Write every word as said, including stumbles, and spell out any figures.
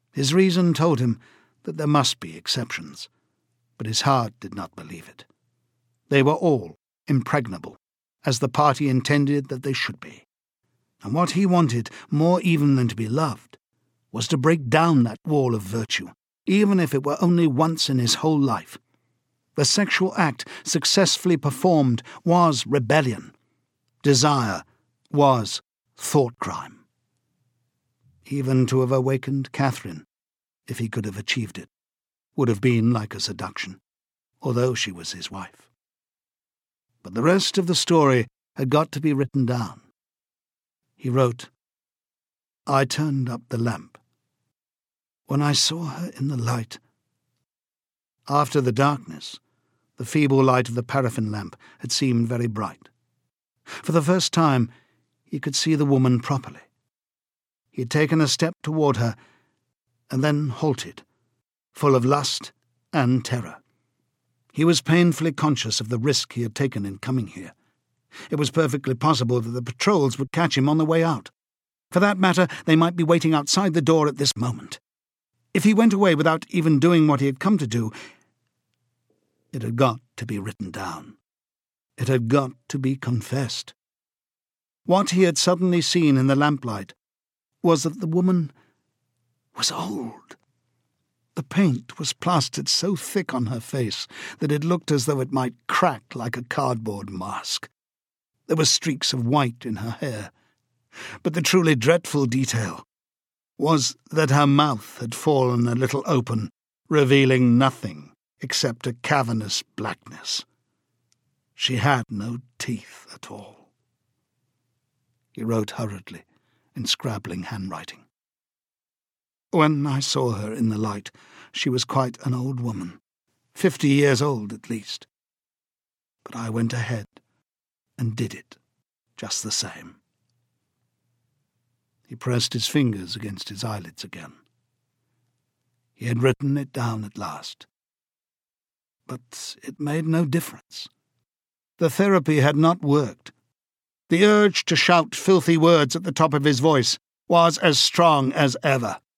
His reason told him that there must be exceptions, but his heart did not believe it. They were all impregnable, as the party intended that they should be. And what he wanted, more even than to be loved, was to break down that wall of virtue, even if it were only once in his whole life. The sexual act successfully performed was rebellion. Desire was thought crime. Even to have awakened Catherine, if he could have achieved it, would have been like a seduction, although she was his wife. But the rest of the story had got to be written down. He wrote, "I turned up the lamp. When I saw her in the light, after the darkness, the feeble light of the paraffin lamp had seemed very bright. For the first time, he could see the woman properly. He had taken a step toward her, and then halted, full of lust and terror. He was painfully conscious of the risk he had taken in coming here. It was perfectly possible that the patrols would catch him on the way out. For that matter, they might be waiting outside the door at this moment. If he went away without even doing what he had come to do, it had got to be written down. It had got to be confessed. What he had suddenly seen in the lamplight was that the woman was old. The paint was plastered so thick on her face that it looked as though it might crack like a cardboard mask. There were streaks of white in her hair. But the truly dreadful detail was that her mouth had fallen a little open, revealing nothing except a cavernous blackness. She had no teeth at all. He wrote hurriedly, in scrabbling handwriting. When I saw her in the light, she was quite an old woman, fifty years old at least. But I went ahead and did it just the same. He pressed his fingers against his eyelids again. He had written it down at last. But it made no difference. The therapy had not worked. The urge to shout filthy words at the top of his voice was as strong as ever.